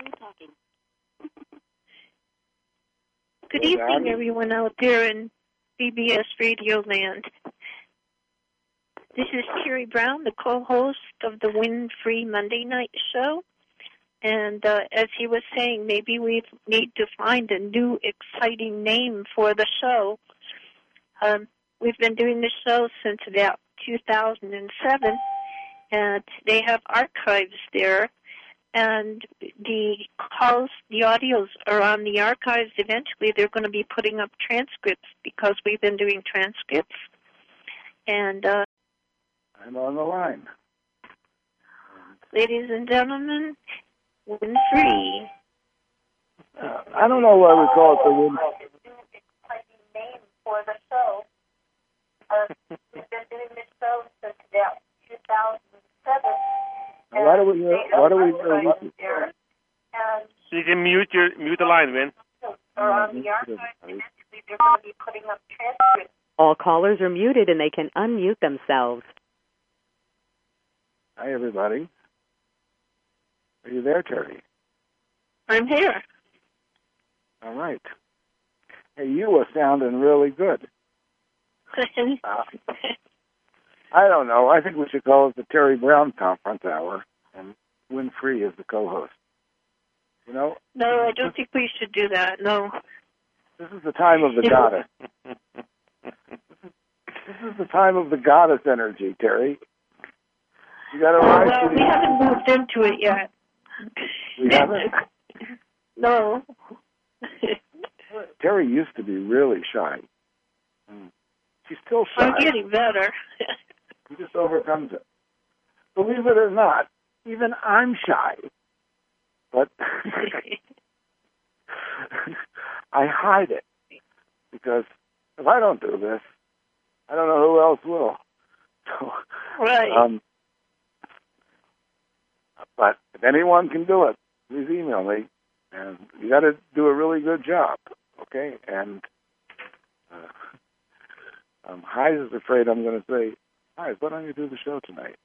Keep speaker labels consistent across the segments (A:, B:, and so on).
A: Good evening, everyone out there in BBS Radio Land. This is Terry Brown, the co-host of the Win-Free Monday Night Show. And as he was saying, maybe we need to find a new, exciting name for the show. We've been doing the show since about 2007, and they have archives there. And the calls, the audios are on the archives. Eventually, they're going to be putting up transcripts because we've been doing transcripts. And
B: I'm on the line.
A: Ladies and gentlemen, Win-Free.
B: I don't know why we call it the Win.
A: Exciting name for the show. We've been doing this show since about 2007.
B: Why do we listen?
C: So you can mute the line, Win.
D: All callers are muted and they can unmute themselves.
B: Hi, everybody. Are you there, Terry?
A: I'm here.
B: All right. Hey, you were sounding really good. I don't know. I think we should call it the Terry Brown Conference Hour, and Win-Free is the co-host. You know?
A: No, I don't think we should do that. No.
B: This is the time of the goddess. This is the time of the goddess energy, Terry. You got to rise.
A: Well, we haven't moved into it yet.
B: We haven't?
A: No.
B: Terry used to be really shy. She's still shy.
A: I'm getting better.
B: He just overcomes it. Believe it or not, even I'm shy. But I hide it. Because if I don't do this, I don't know who else will. So,
A: right.
B: But if anyone can do it, please email me. And you got to do a really good job, okay? And Heise is afraid I'm going to say, Heise, why don't you do the show tonight?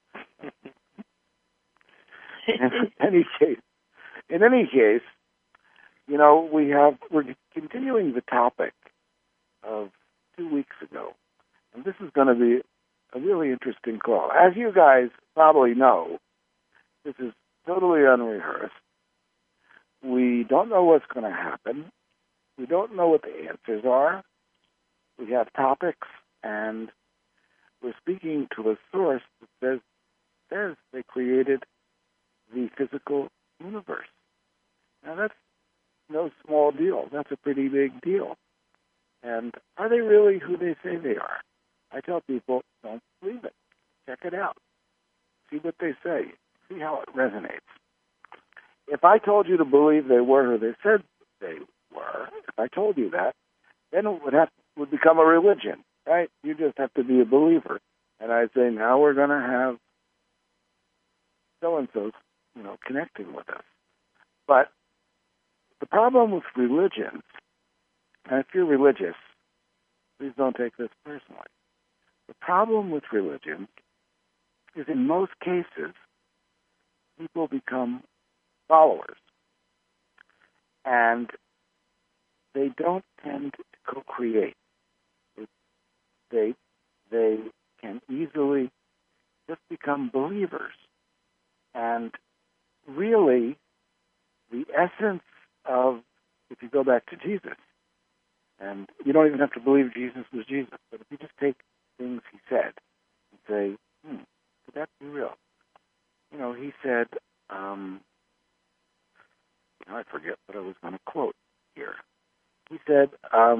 B: In any case, you know, we're continuing the topic of 2 weeks ago, and this is going to be a really interesting call. As you guys probably know, this is totally unrehearsed. We don't know what's going to happen. We don't know what the answers are. We have topics, and we're speaking to a source that says they created the physical universe. Now, that's no small deal. That's a pretty big deal. And are they really who they say they are? I tell people, don't believe it. Check it out. See what they say. See how it resonates. If I told you to believe they were who they said they were, if I told you that, then it would become a religion, right? You just have to be a believer. And I'd say, now we're going to have so-and-so, connecting with us. But the problem with religions, and if you're religious, please don't take this personally. The problem with religion is in most cases, people become followers. And they don't tend to co-create. They can easily just become believers. And really, the essence of, if you go back to Jesus, and you don't even have to believe Jesus was Jesus, but if you just take things he said and say, could that be real? He said, I forget what I was going to quote here. He said,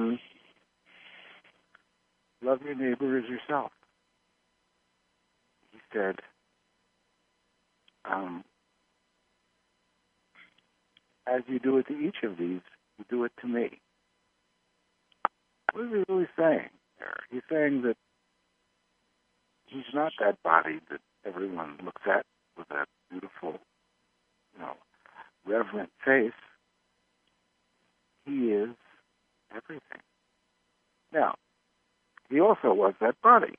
B: love your neighbor as yourself. He said, as you do it to each of these, you do it to me. What is he really saying there? He's saying that he's not that body that everyone looks at with that beautiful, reverent face. He is everything. Now, he also was that body.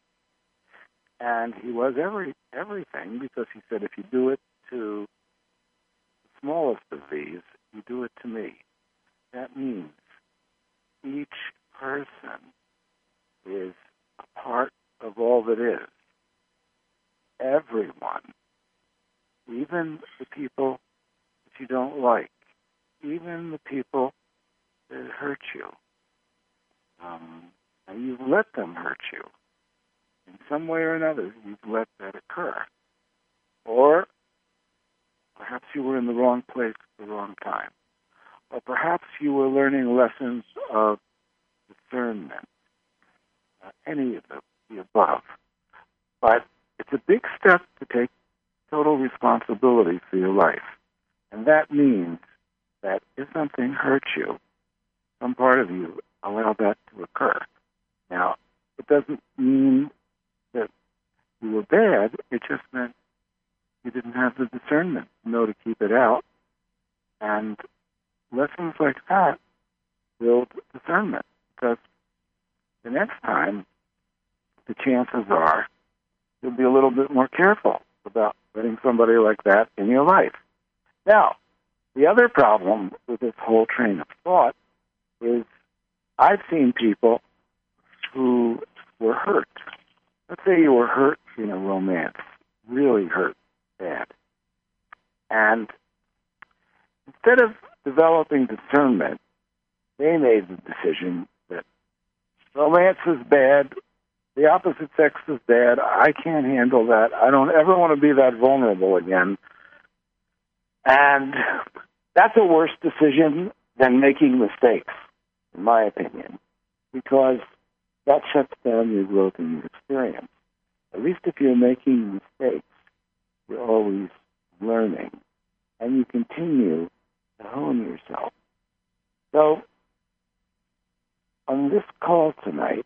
B: And he was everything because he said if you do it to smallest of these, you do it to me. That means each person is a part of all that is. Everyone, even the people that you don't like, even the people that hurt you, and you've let them hurt you. In some way or another, you've let that occur. Or perhaps you were in the wrong place at the wrong time. Or perhaps you were learning lessons of discernment. Any of the above. But it's a big step to take total responsibility for your life. And that means that if something hurts you, some part of you allow that to occur. Now, it doesn't mean that you were bad. It just meant you didn't have the discernment to know to keep it out. And lessons like that build discernment, because the next time, the chances are you'll be a little bit more careful about letting somebody like that in your life. Now, the other problem with this whole train of thought is I've seen people who were hurt. Let's say you were hurt in a romance, really hurt bad. And instead of developing discernment, they made the decision that romance is bad, the opposite sex is bad, I can't handle that, I don't ever want to be that vulnerable again. And that's a worse decision than making mistakes, in my opinion, because that shuts down your growth and your experience. At least if you're making mistakes, you're always learning, and you continue to hone yourself. So, on this call tonight,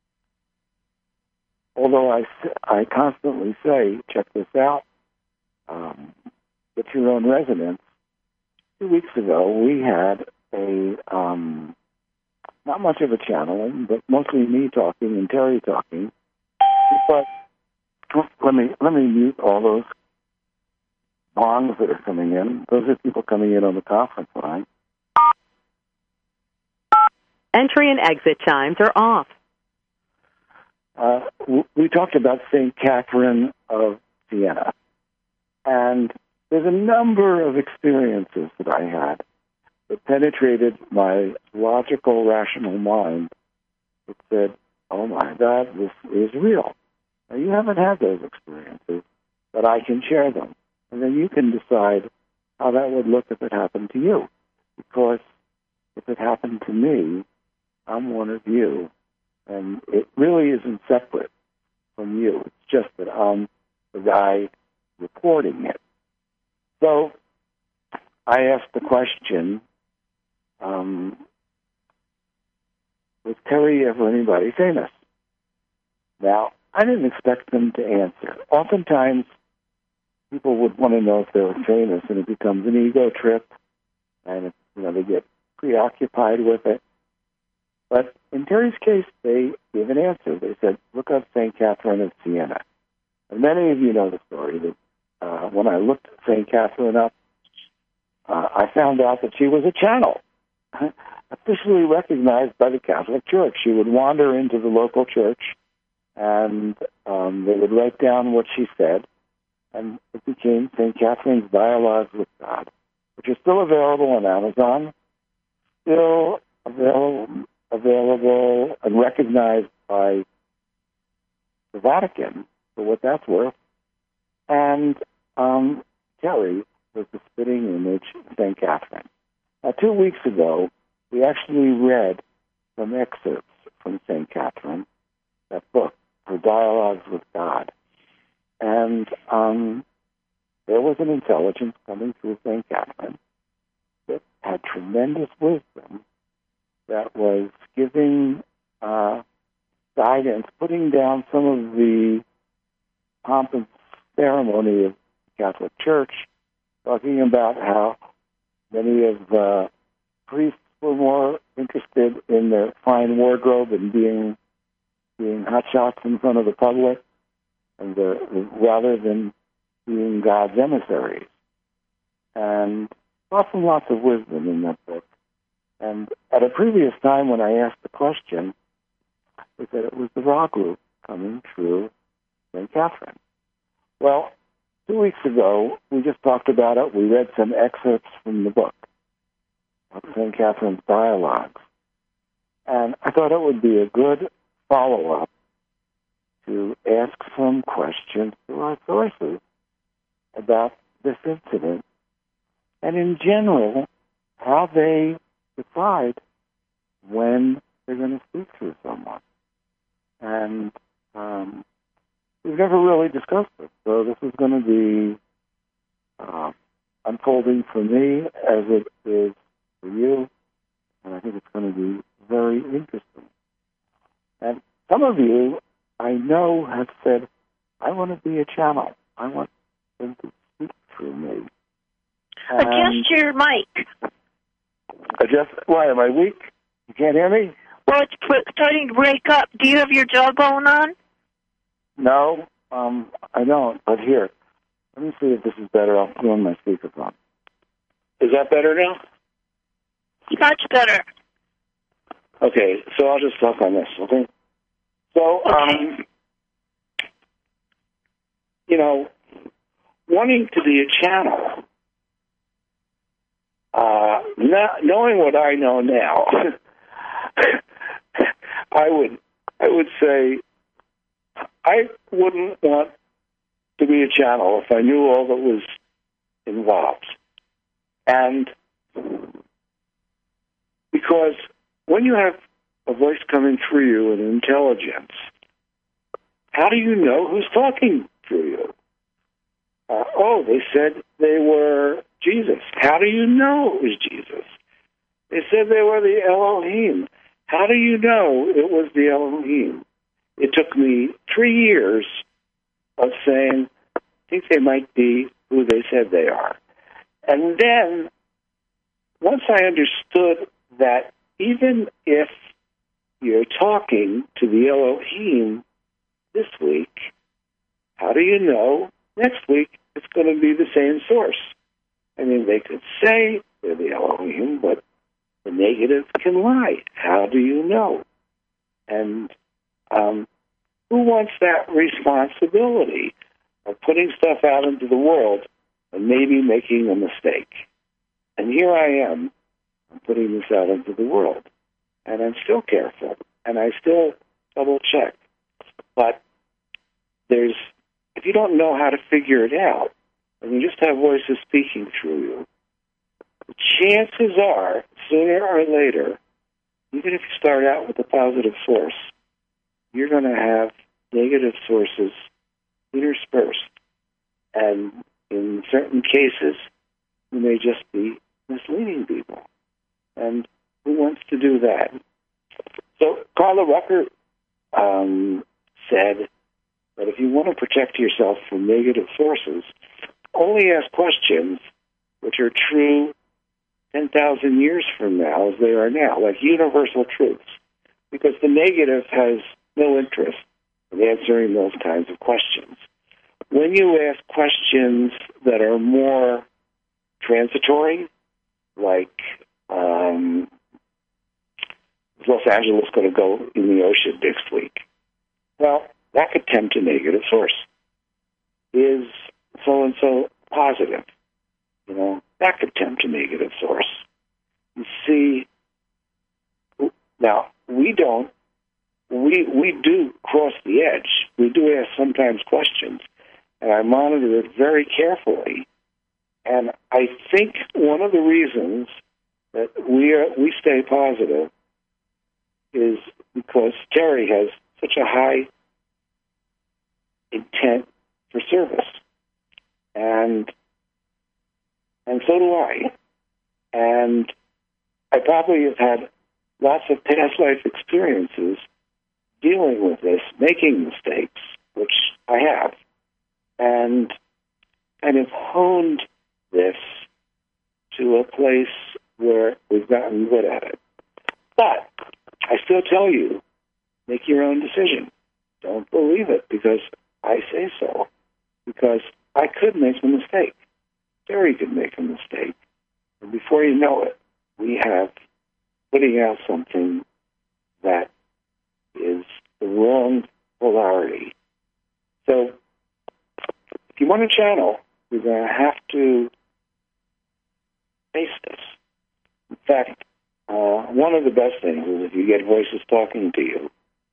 B: although I constantly say, check this out, get your own resonance, 2 weeks ago we had a, not much of a channeling, but mostly me talking and Terry talking. But let me mute all those bongs that are coming in. Those are people coming in on the conference line.
D: Entry and exit chimes are off.
B: We talked about St. Catherine of Siena, and there's a number of experiences that I had that penetrated my logical, rational mind that said, oh my God, this is real. Now, you haven't had those experiences, but I can share them. And then you can decide how that would look if it happened to you. Because if it happened to me, I'm one of you. And it really isn't separate from you. It's just that I'm the guy reporting it. So I asked the question, was Terry ever anybody famous? Now, I didn't expect them to answer. Oftentimes, people would want to know if they were famous, and it becomes an ego trip, and they get preoccupied with it. But in Terry's case, they gave an answer. They said, look up St. Catherine of Siena. And many of you know the story that when I looked St. Catherine up, I found out that she was a channel, officially recognized by the Catholic Church. She would wander into the local church, and they would write down what she said, and it became St. Catherine's Dialogues with God, which is still available on Amazon, still available and recognized by the Vatican for what that's worth. And Terry was the spitting image of St. Catherine. Now, 2 weeks ago, we actually read some excerpts from St. Catherine, that book, her Dialogues with God. And there was an intelligence coming through St. Catherine that had tremendous wisdom, that was giving guidance, putting down some of the pomp and ceremony of the Catholic Church, talking about how many of the priests were more interested in their fine wardrobe and being hotshots in front of the public, and rather than being God's emissaries. And lots of wisdom in that book. And at a previous time when I asked the question, they said it was the Ra group coming through St. Catherine. Well, 2 weeks ago, we just talked about it. We read some excerpts from the book of St. Catherine's dialogues. And I thought it would be a good follow-up to ask some questions to our sources about this incident and, in general, how they decide when they're going to speak to someone. And we've never really discussed it, so this is going to be unfolding for me as it is for you, and I think it's going to be very interesting. And some of you, I know, have said, I want to be a channel. I want them to speak through me.
A: Adjust your mic.
B: Why, am I weak? You can't hear me?
A: Well, it's starting to break up. Do you have your jawbone on?
B: No, I don't. But here, let me see if this is better. I'll put on my speakerphone. Is that better now?
A: Much better.
B: Okay, so I'll just talk on this, okay? So, wanting to be a channel, knowing what I know now, I would say I wouldn't want to be a channel if I knew all that was involved. And because when you have a voice coming through you and intelligence, how do you know who's talking through you? They said they were Jesus. How do you know it was Jesus? They said they were the Elohim. How do you know it was the Elohim? It took me 3 years of saying, I think they might be who they said they are. And then, once I understood that even if you're talking to the Elohim this week, how do you know next week it's going to be the same source? I mean, they could say they're the Elohim, but the negative can lie. How do you know? And who wants that responsibility of putting stuff out into the world and maybe making a mistake? And here I am, I'm putting this out into the world. And I'm still careful, and I still double-check. But if you don't know how to figure it out, and you just have voices speaking through you, the chances are, sooner or later, even if you start out with a positive source, you're going to have negative sources interspersed. And in certain cases, you may just be misleading people. And who wants to do that? So Carla Rucker said that if you want to protect yourself from negative sources, only ask questions which are true 10,000 years from now as they are now, like universal truths, because the negative has no interest in answering those kinds of questions. When you ask questions that are more transitory, like is Los Angeles going to go in the ocean next week? Well, that could tempt a negative source. Is so-and-so positive? That could tempt a negative source. You see, now, we do cross the edge. We do ask sometimes questions, and I monitor it very carefully. And I think one of the reasons that we stay positive is because Terry has such a high intent for service. And so do I. And I probably have had lots of past life experiences dealing with this, making mistakes, which I have, and kind of honed this to a place where we've gotten good at it. But I still tell you, make your own decision. Don't believe it because I say so. Because I could make a mistake. Terry could make a mistake. And before you know it, we have putting out something that is the wrong polarity. So if you want to channel, you're going to have to face this. In fact, one of the best things is if you get voices talking to you,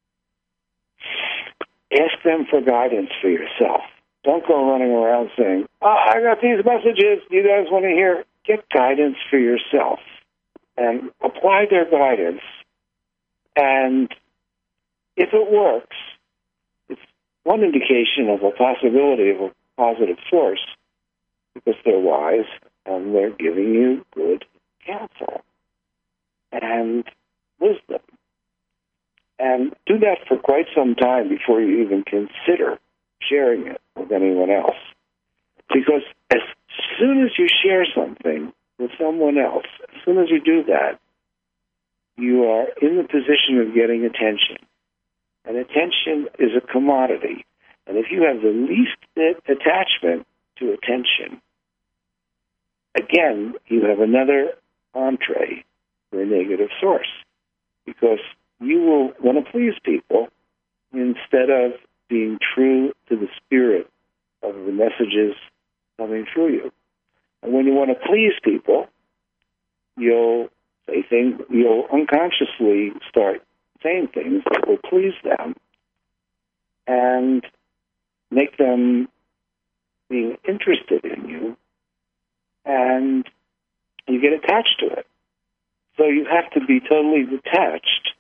B: ask them for guidance for yourself. Don't go running around saying, I got these messages. Do you guys want to hear? Get guidance for yourself and apply their guidance. And if it works, it's one indication of a possibility of a positive force because they're wise and they're giving you good counsel and wisdom. And do that for quite some time before you even consider sharing it with anyone else. Because as soon as you share something with someone else, as soon as you do that, you are in the position of getting attention. And attention is a commodity. And if you have the least bit attachment to attention, again, you have another entree for a negative source. Because you will want to please people instead of being true to the spirit of the messages coming through you. And when you want to please people, you'll say things, you'll unconsciously start saying things that will please them and make them be interested in you, and you get attached to it. So you have to be totally detached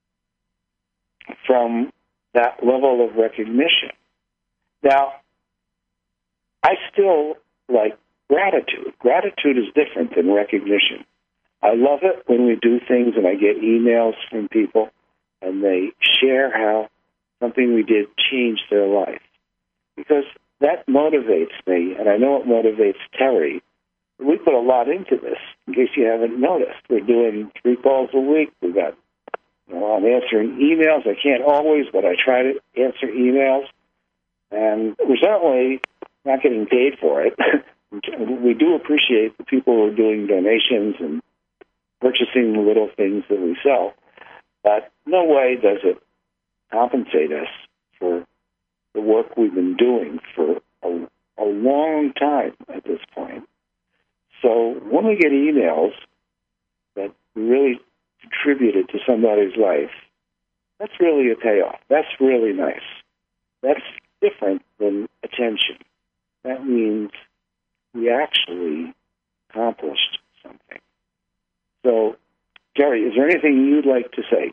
B: from that level of recognition. Now, I still like gratitude. Gratitude is different than recognition. I love it when we do things and I get emails from people and they share how something we did changed their life. Because that motivates me, and I know it motivates Terry. We put a lot into this, in case you haven't noticed. We're doing 3 calls a week. We've got, I'm answering emails. I can't always, but I try to answer emails. And we're certainly not getting paid for it. We do appreciate the people who are doing donations and purchasing the little things that we sell. But no way does it compensate us for the work we've been doing for a long time at this point. So when we get emails that really contributed to somebody's life, that's really a payoff. That's really nice. That's different than attention. That means we actually accomplished something. So, Jerry, is there anything you'd like to say?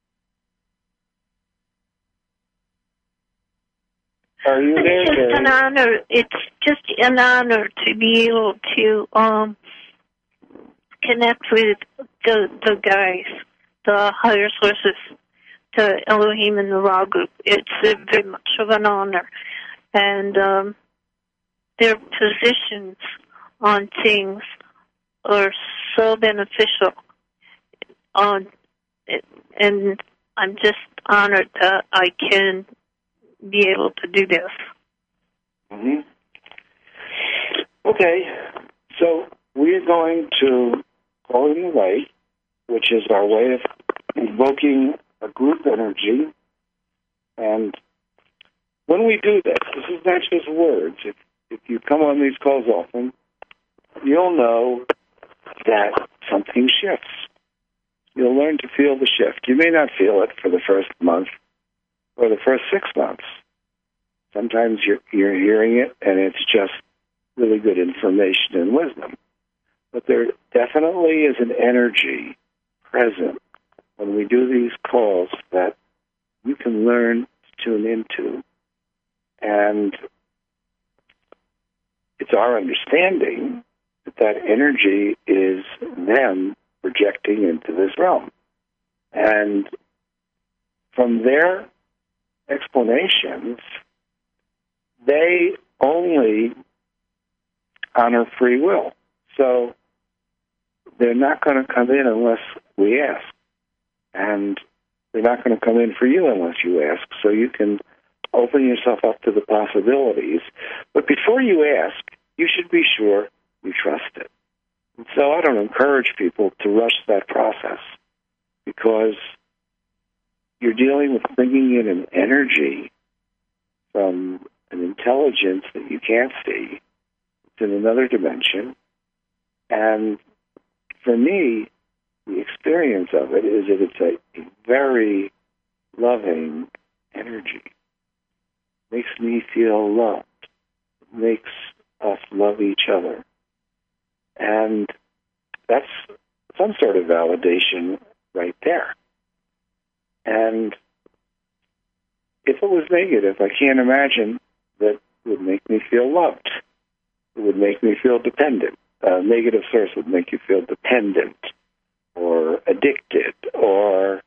B: Are you there?
A: It's just an honor. It's just an honor to be able to connect with the guys, the higher sources, the Elohim and the Ra group. It's very much of an honor. And their positions on things are so beneficial. And I'm just honored that I can be able to do this.
B: Mm-hmm. Okay, so we're going to call in the light, which is our way of invoking a group energy. And when we do this is not just words. If you come on these calls often, you'll know that something shifts. You'll learn to feel the shift. You may not feel it for the first month or the first 6 months. Sometimes you're hearing it, and it's just really good information and wisdom. But there definitely is an energy present when we do these calls that you can learn to tune into. And it's our understanding that that energy is them projecting into this realm. And from their explanations, they only honor free will. So they're not going to come in unless we ask. And they're not going to come in for you unless you ask. So you can open yourself up to the possibilities. But before you ask, you should be sure you trust it. And so I don't encourage people to rush that process because you're dealing with bringing in an energy from an intelligence that you can't see. It's in another dimension. And for me, the experience of it is that it's a very loving energy. It makes me feel loved. It makes us love each other. And that's some sort of validation right there. And if it was negative, I can't imagine that it would make me feel loved. It would make me feel dependent. A negative source would make you feel dependent or addicted or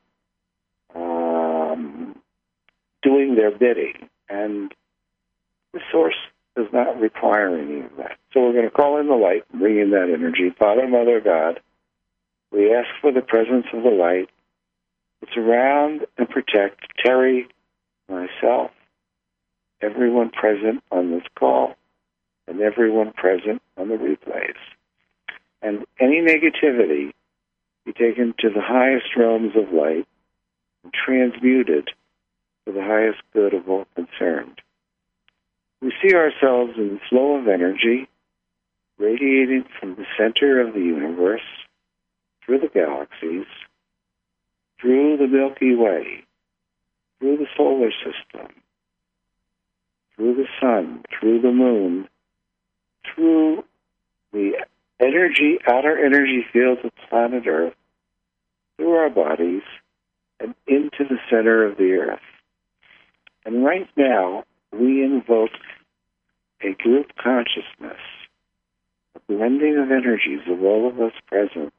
B: doing their bidding. And the source does not require any of that. So we're going to call in the light and bring in that energy. Father, Mother, God, we ask for the presence of the light to surround and protect Terry, myself, everyone present on this call, and everyone present on the replays. And any negativity be taken to the highest realms of light and transmuted for the highest good of all concerned. We see ourselves in the flow of energy radiating from the center of the universe, through the galaxies, through the Milky Way, through the solar system, through the sun, through the moon, through the outer energy fields of planet Earth, through our bodies, and into the center of the Earth. And right now, we invoke a group consciousness, a blending of energies of all of us present,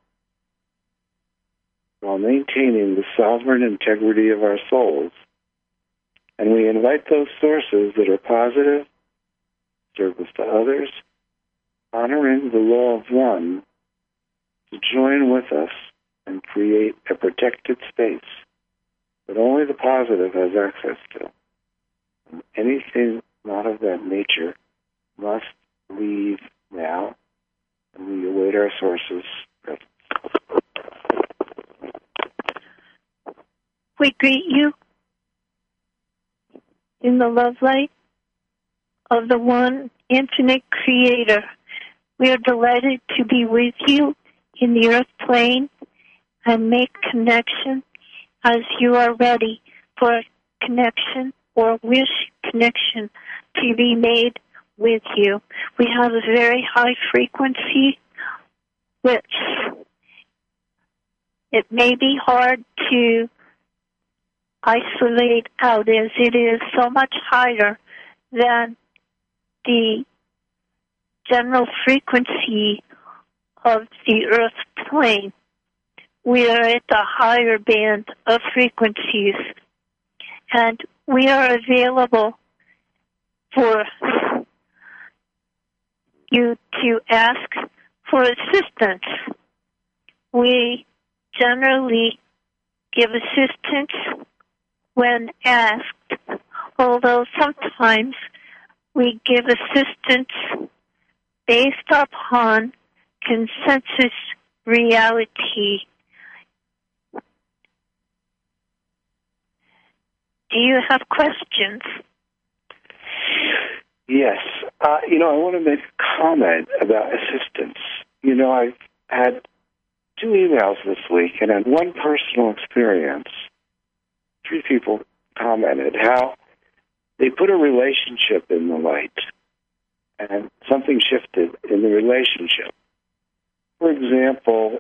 B: while maintaining the sovereign integrity of our souls. And we invite those sources that are positive, service to others, honoring the law of one, to join with us and create a protected space that only the positive has access to. And anything not of that nature must leave now, and we await our sources' presence.
A: We greet you in the love light of the one infinite creator. We are delighted to be with you in the earth plane and make connection as you are ready for a connection or wish connection to be made with you. We have a very high frequency, which it may be hard to isolate out as it is so much higher than the general frequency of the earth plane. We are at the higher band of frequencies, and we are available for you to ask for assistance. We generally give assistance when asked, although sometimes we give assistance based upon consensus reality. Do you have questions?
B: Yes. I want to make a comment about assistance. I've had 2 emails this week, and on one personal experience, 3 people commented how they put a relationship in the light, and something shifted in the relationship. For example,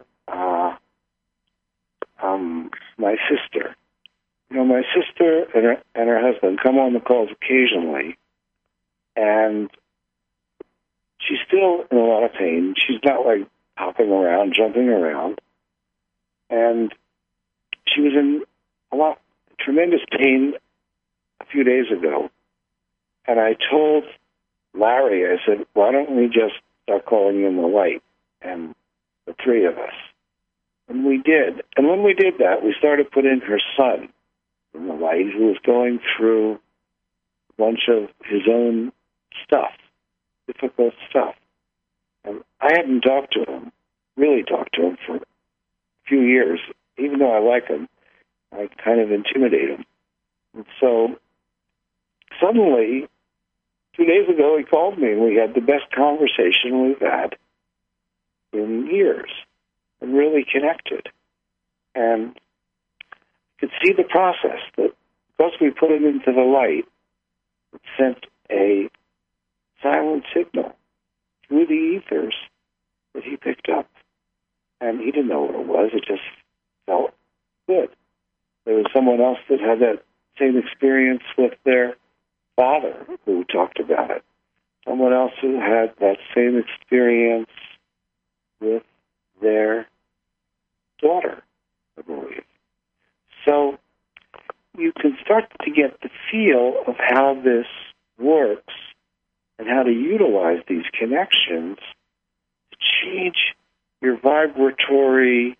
B: my sister. My sister and her husband come on the calls occasionally, and she's still in a lot of pain. She's not like hopping around, jumping around, and she was in tremendous pain a few days ago. And I told Larry, I said, why don't we just start calling in the light, and the 3 of us. And we did. And when we did that, we started putting her son in the light, who was going through a bunch of his own stuff, difficult stuff. And I hadn't talked to him really talk to him for a few years. Even though I like him, I kind of intimidate him. And so suddenly, 2 days ago, he called me, and we had the best conversation we've had in years, and really connected. And you could see the process that because we put it into the light, it sent a silent signal through the ethers that he picked up. And he didn't know what it was. It just felt good. There was someone else that had that same experience with their father who talked about it. Someone else who had that same experience with their daughter, I believe. So you can start to get the feel of how this works and how to utilize these connections to change your vibratory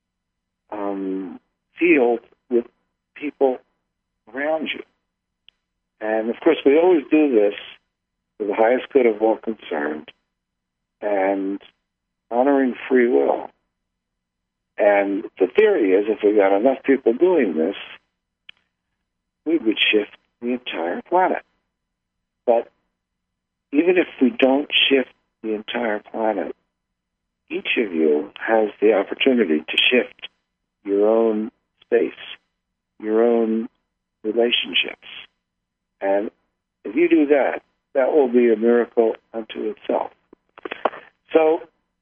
B: field with people around you. And, of course, we always do this for the highest good of all concerned and honoring free will. And the theory is if we got enough people doing this, we would shift the entire planet. But even if we don't shift the entire planet, each of you has the opportunity to shift your own space, your own relationships. And if you do that, that will be a miracle unto itself. So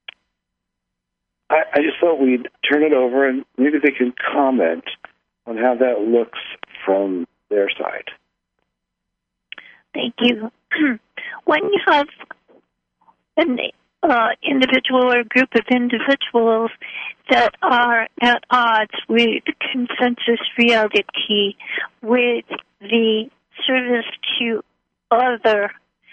B: I just thought we'd turn it over and maybe they can comment on how that looks from their side.
A: Thank you. When you have an individual or group of individuals that are at odds with consensus reality, with the service to other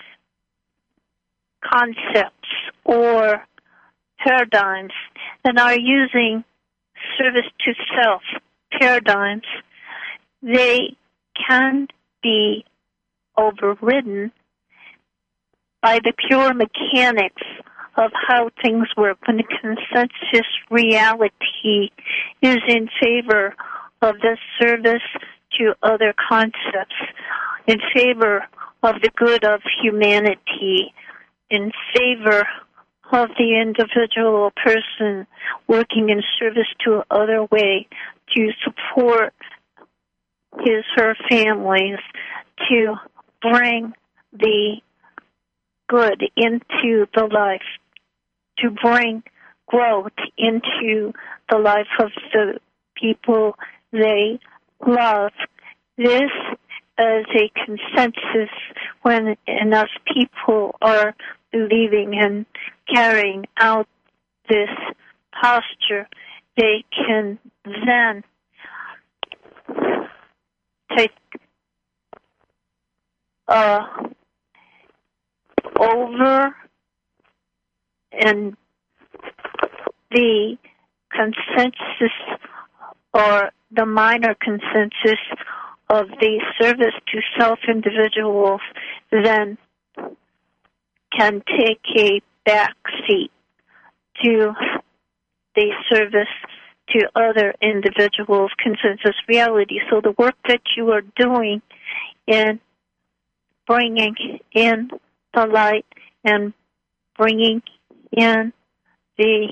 A: concepts or paradigms, and are using service to self paradigms, they can be overridden by the pure mechanics of how things work when the consensus reality is in favor of the service to other concepts, in favor of the good of humanity, in favor of the individual person working in service to other way to support his, her families, to bring the good into the life, to bring growth into the life of the people they love. This is a consensus when enough people are believing and carrying out this posture. They can then take over and the consensus or the minor consensus of the service to self-individuals then can take a back seat to the service to other individuals' consensus reality. So the work that you are doing in bringing in the light and bringing in the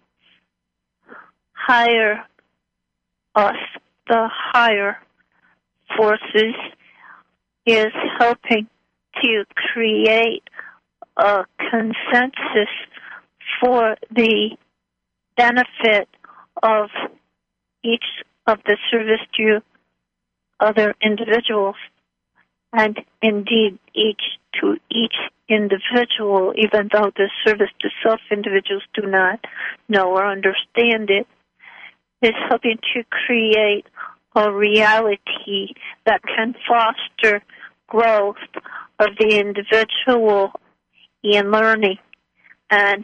A: higher us, the higher forces, is helping to create a consensus for the benefit of each of the service to other individuals, and indeed each individual, even though the service to self individuals do not know or understand it, is helping to create a reality that can foster growth of the individual in learning and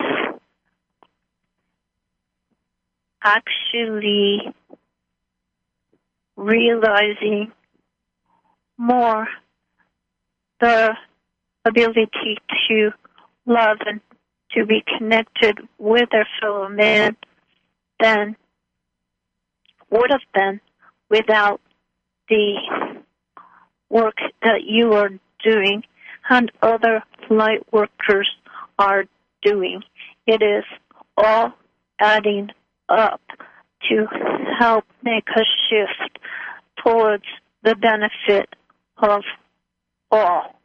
A: actually realizing more the ability to love and to be connected with their fellow man than would have been without the work that you are doing and other light workers are doing. It is all adding up to help make a shift towards the benefit of all.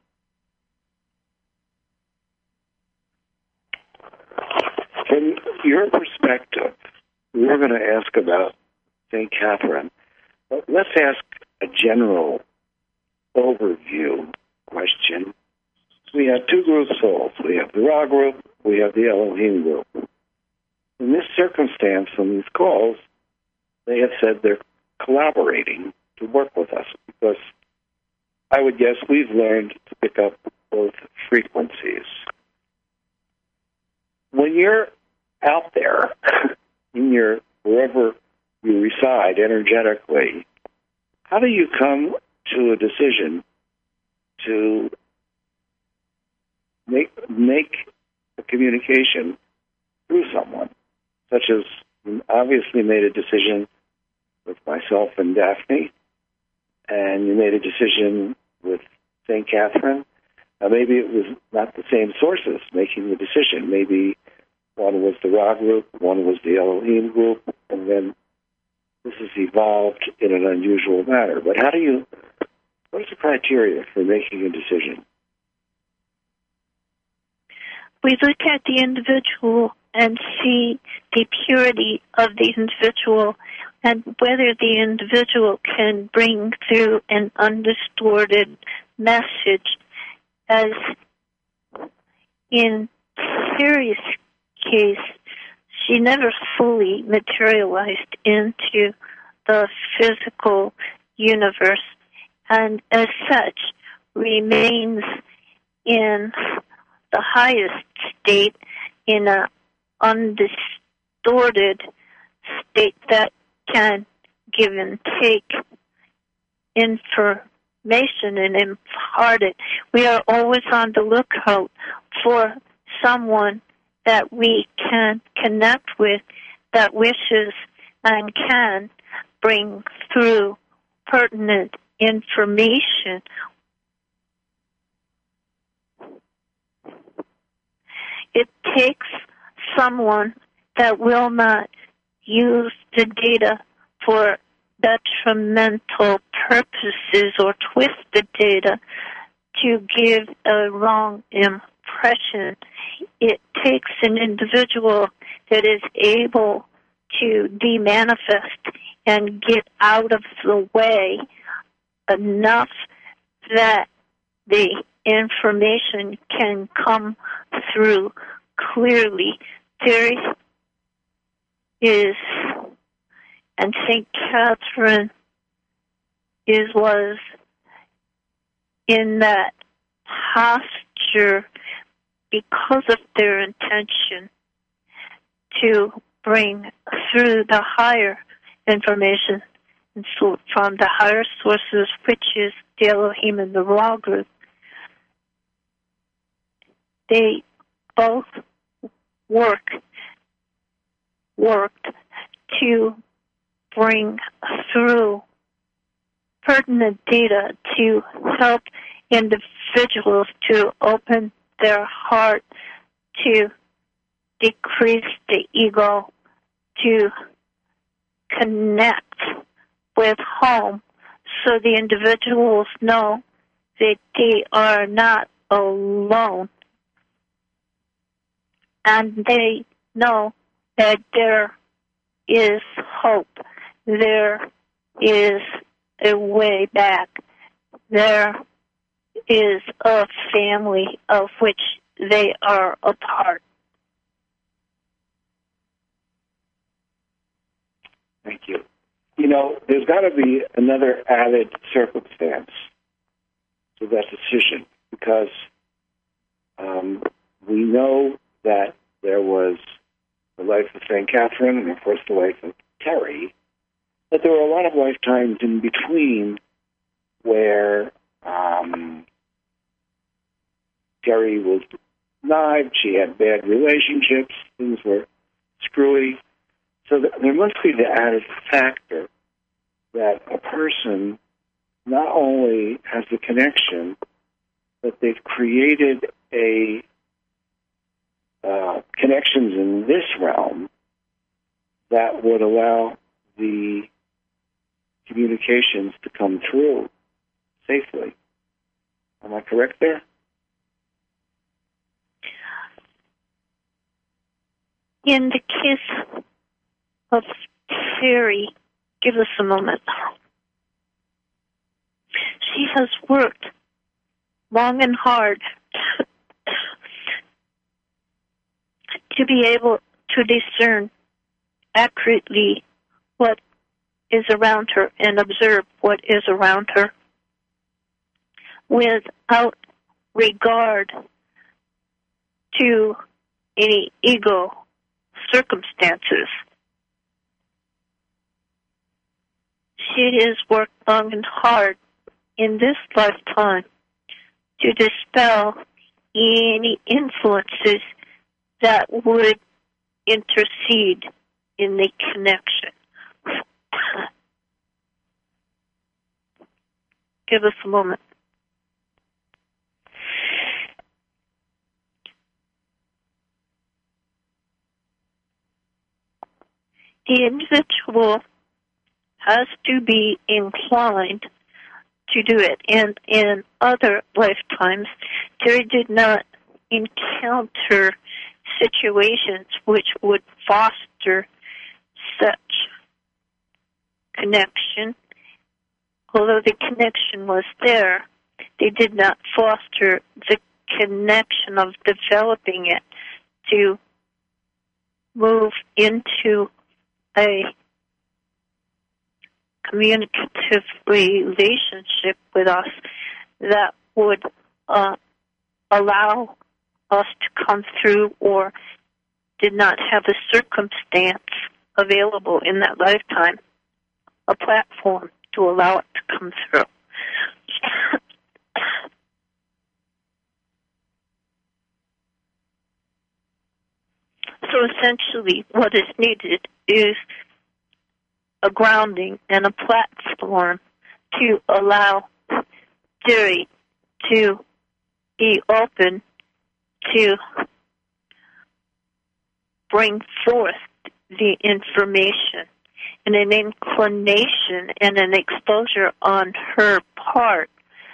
E: From your perspective, we're going to ask about St. Catherine, but let's ask a general overview question. We have two groups of souls. We have the Ra group, we have the Elohim group. In this circumstance, on these calls, they have said they're collaborating to work with us because I would guess we've learned to pick up both frequencies. When you're out there, in your wherever you reside energetically, how do you come to a decision to make a communication through someone, such as you obviously made a decision with myself and Daphne, and you made a decision with St. Catherine. Now, maybe it was not the same sources making the decision. Maybe one was the Ra group, one was the Elohim group, and then this has evolved in an unusual manner. But what is the criteria for making a decision?
A: We look at the individual and see the purity of the individual and whether the individual can bring through an undistorted message. As in Siri's case, she never fully materialized into the physical universe and as such remains in the highest state in an undistorted state that can give and take information and impart it. We are always on the lookout for someone that we can connect with that wishes and can bring through pertinent information. It takes someone that will not use the data for detrimental purposes or twist the data to give a wrong impression. It takes an individual that is able to demanifest and get out of the way enough that the information can come through clearly. There is, and St. Catherine was in that posture because of their intention to bring through the higher information and so from the higher sources, which is the Elohim and the Ra group. They both worked to bring through pertinent data to help individuals to open their heart, to decrease the ego, to connect with home so the individuals know that they are not alone. And they know that there is hope. There is a way back. There is a family of which they are a part.
E: Thank you. You know, there's got to be another added circumstance to that decision because we know that there was the life of St. Catherine and, of course, the life of Terry, but there were a lot of lifetimes in between where Terry was connived. She had bad relationships. Things were screwy. So there must be the added factor that a person not only has the connection, but they've created a connections in this realm that would allow the communications to come through safely. Am I correct there?
A: In the case of Terry, give us a moment. She has worked long and hard to be able to discern accurately what is around her and observe what is around her without regard to any ego circumstances. She has worked long and hard in this lifetime to dispel any influences that would intercede in the connection. Give us a moment. The individual has to be inclined to do it. And in other lifetimes, Terry did not encounter situations which would foster such connection. Although the connection was there, they did not foster the connection of developing it to move into a communicative relationship with us that would allow us to come through, or did not have a circumstance available in that lifetime, a platform to allow it to come through. So essentially what is needed is a grounding and a platform to allow Terry to be open to bring forth the information, and an inclination and an exposure on her part,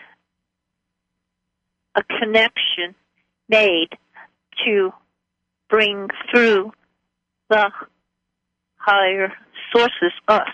A: a connection made to bring through the higher sources, us.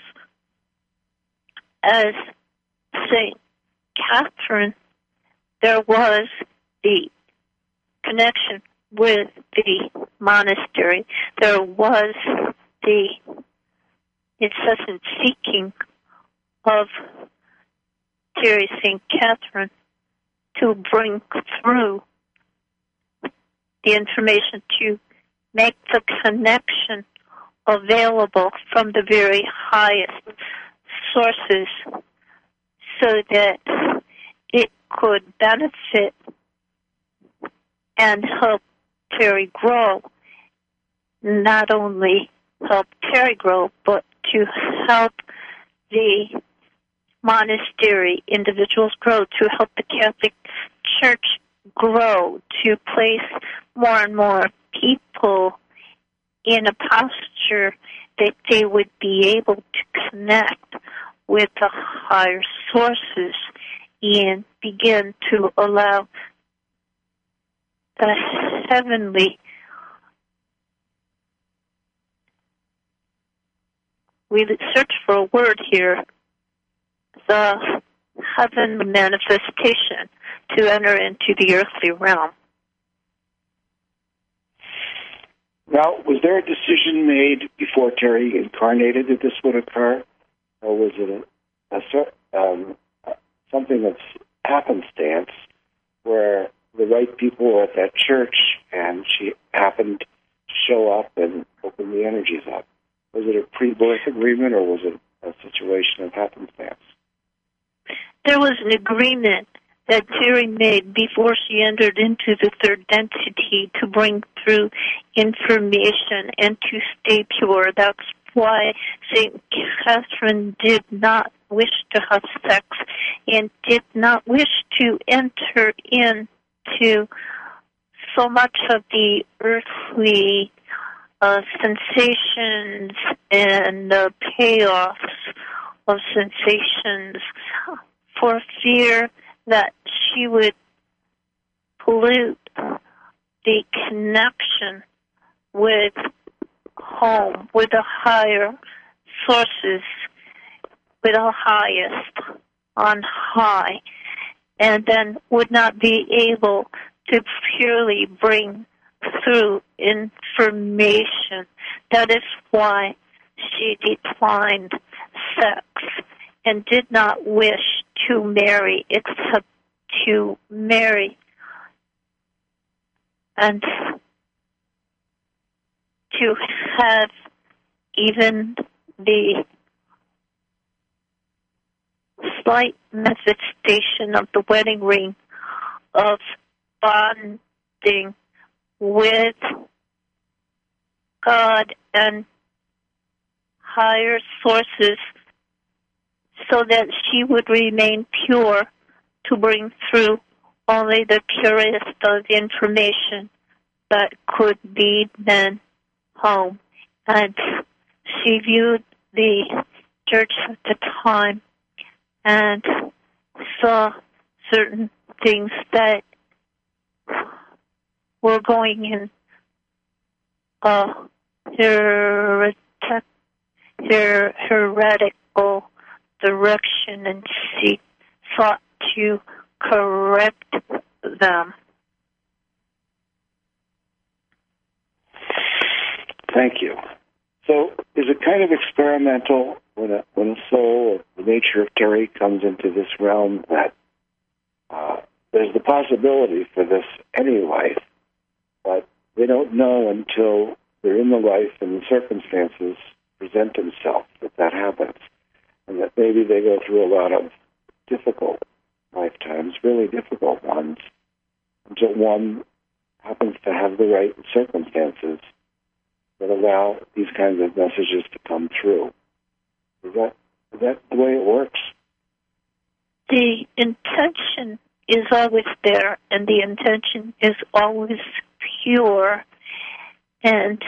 A: As St. Catherine, there was the connection with the monastery. There was the incessant seeking of Terry St. Catherine to bring through the information to make the connection available from the very highest sources so that it could benefit and help Terry grow. Not only help Terry grow, but to help the monastery individuals grow, to help the Catholic Church grow, to place more and more people in a posture that they would be able to connect with the higher sources and begin to allow the heavenly, we search for a word here, the heavenly manifestation to enter into the earthly realm.
E: Now, was there a decision made before Terry incarnated that this would occur, or was it something that's happenstance, where the right people were at that church and she happened to show up and open the energies up? Was it a pre-birth agreement, or was it a situation of happenstance?
A: There was an agreement that Terry made before she entered into the third density to bring through information and to stay pure. That's why St. Catherine did not wish to have sex and did not wish to enter into so much of the earthly sensations and payoffs of sensations for fear that she would pollute the connection with home, with the higher sources, with the highest on high, and then would not be able to purely bring through information. That is why she declined sex and did not wish to marry except to marry and to have even the slight manifestation of the wedding ring of bonding with God and higher sources so that she would remain pure to bring through only the purest of information that could be then home. And she viewed the church at the time and saw certain things that were going in heretical direction, and she sought to correct them.
E: Thank you. So is it kind of experimental when a soul of the nature of Terry comes into this realm that there's the possibility for this any life, but they don't know until they're in the life and the circumstances present themselves that happens, and that maybe they go through a lot of difficult lifetimes, really difficult ones, until one happens to have the right circumstances that allow these kinds of messages to come through. Is that the way it works?
A: The intention is always there, and the intention is always pure. And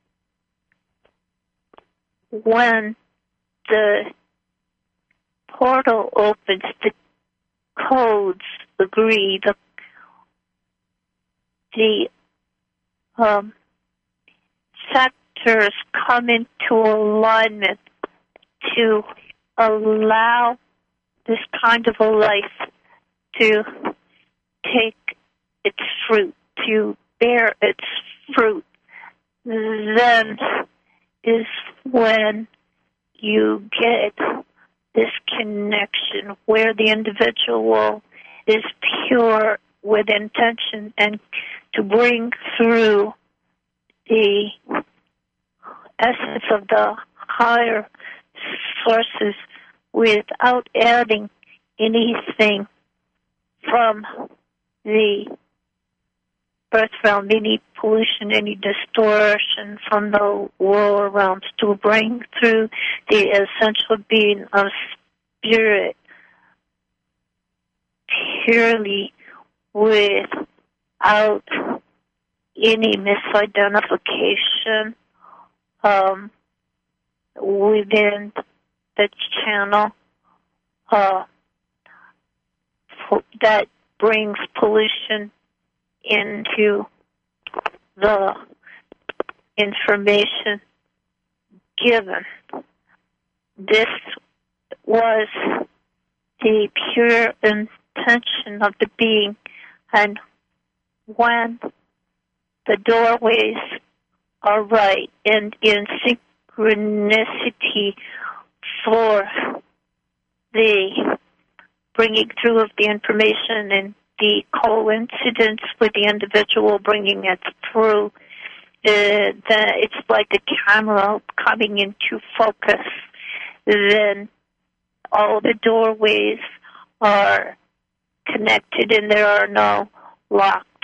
A: when the portal opens, the codes agree, the sectors come into alignment to allow this kind of a life to take its fruit, to bear its fruit. Then is when you get this connection where the individual is pure with intention and to bring through the essence of the higher sources without adding anything from the birth realm, any pollution, any distortion from the lower realms, to bring through the essential being of spirit purely without any misidentification within the channel that brings pollution into the information given. This was the pure intention of the being, and when the doorways are right and in synchronicity for the bringing through of the information and the coincidence with the individual bringing it through, it's like the camera coming into focus. Then all the doorways are connected and there are no locked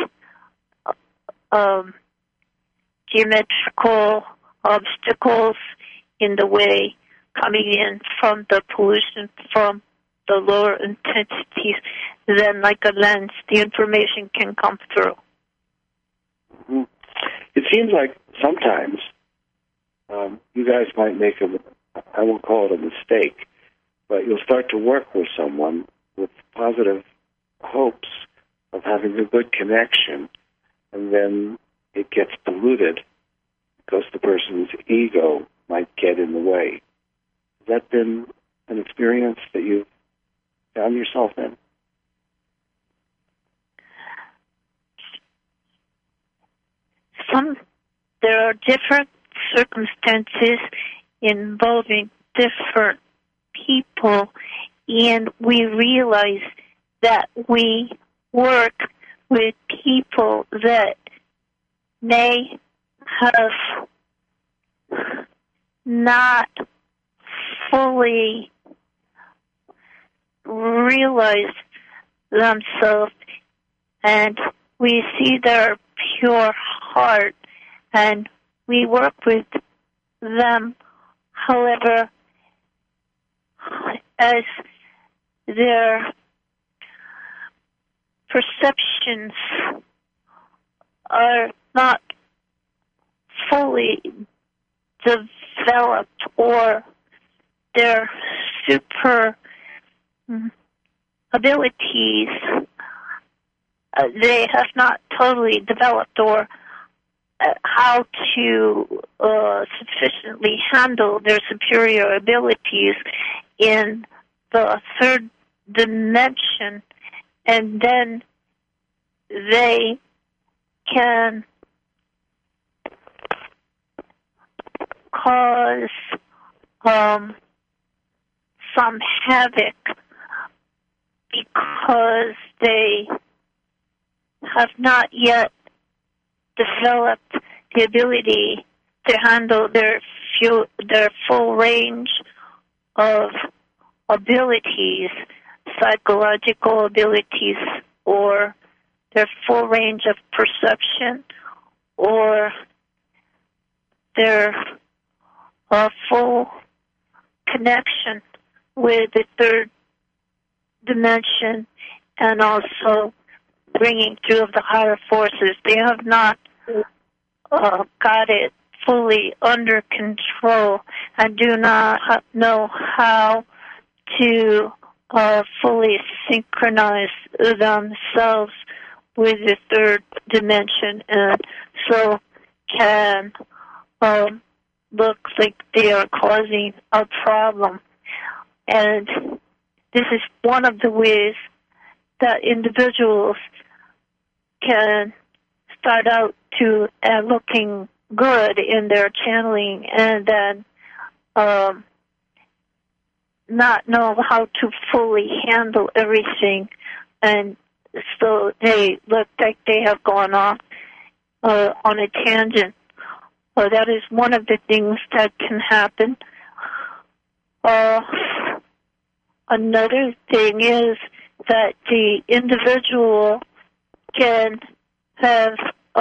A: geometrical obstacles in the way coming in from the pollution from the lower intensities, then like a lens, the information can come through.
E: Mm-hmm. It seems like sometimes you guys might make I won't call it a mistake, but you'll start to work with someone with positive hopes of having a good connection, and then it gets diluted because the person's ego might get in the way. Has that been an experience that you've found yourself in?
A: There are different circumstances involving different people, and we realize that we work with people that may have not fully realized themselves, and we see their pure heart, and we work with them. However, as their perceptions are not fully developed, or their super abilities, they have not totally developed, or how to sufficiently handle their superior abilities in the third dimension, and then they can cause some havoc because they have not yet developed the ability to handle their full range of abilities, psychological abilities, or their full range of perception, or their full connection with the third dimension, and also bringing through of the higher forces. They have not got it fully under control and do not know how to fully synchronize themselves with the third dimension, and so can look like they are causing a problem. And this is one of the ways that individuals can start out to looking good in their channeling, and then not know how to fully handle everything, and so they look like they have gone off on a tangent. That is one of the things that can happen. Another thing is that the individual can have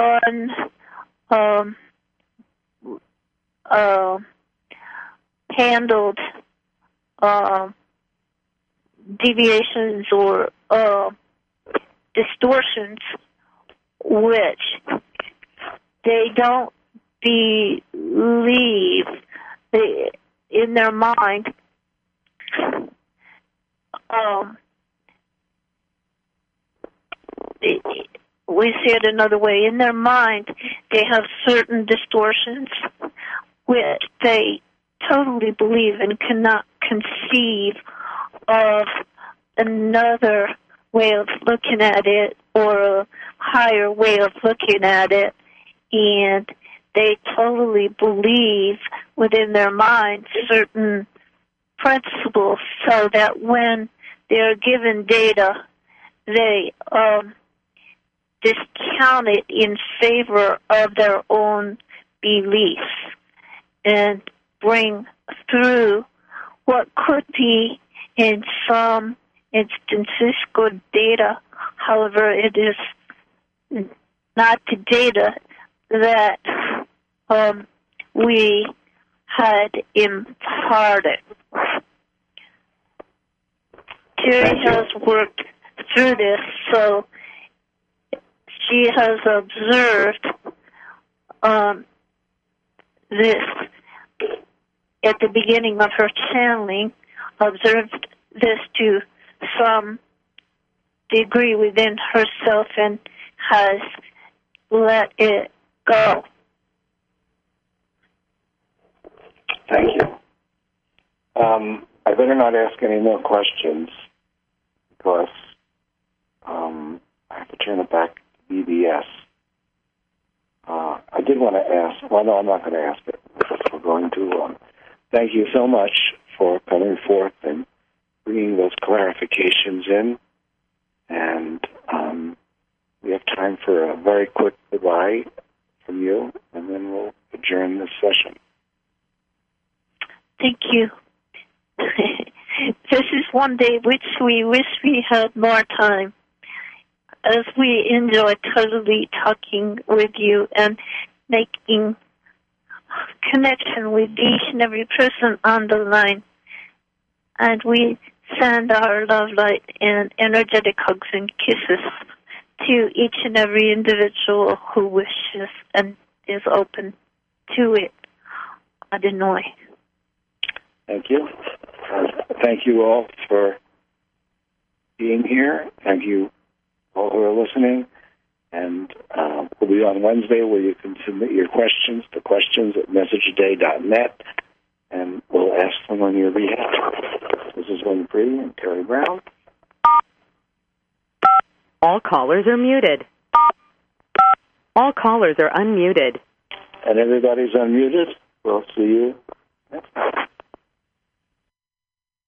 A: handled deviations or distortions which they don't believe in their mind. We see it another way. In their mind, they have certain distortions which they totally believe and cannot conceive of another way of looking at it or a higher way of looking at it, and they totally believe within their mind certain principles, so that when they're given data, they discount it in favor of their own beliefs and bring through what could be in some instances good data. However, it is not the data that we had imparted. Terry has worked through this, so she has observed this at the beginning of her channeling, observed this to some degree within herself and has let it go.
E: Thank you. I better not ask any more questions because I have to turn it back to BBS. I did want to ask, well, no, I'm not going to ask it because we're going too long. Thank you so much for coming forth and bringing those clarifications in. And we have time for a very quick goodbye from you, and then we'll adjourn this session.
A: Thank you. This is one day which we wish we had more time, as we enjoy totally talking with you and making connection with each and every person on the line. And we send our love light and energetic hugs and kisses to each and every individual who wishes and is open to it. Adonai.
E: Thank you. Thank you all for being here. Thank you all who are listening. And we'll be on Wednesday where you can submit your questions to questions@messageaday.net, and we'll ask them on your behalf. This is Win Free and Terry Brown.
D: All callers are muted. All callers are unmuted.
E: And everybody's unmuted. We'll see you next time.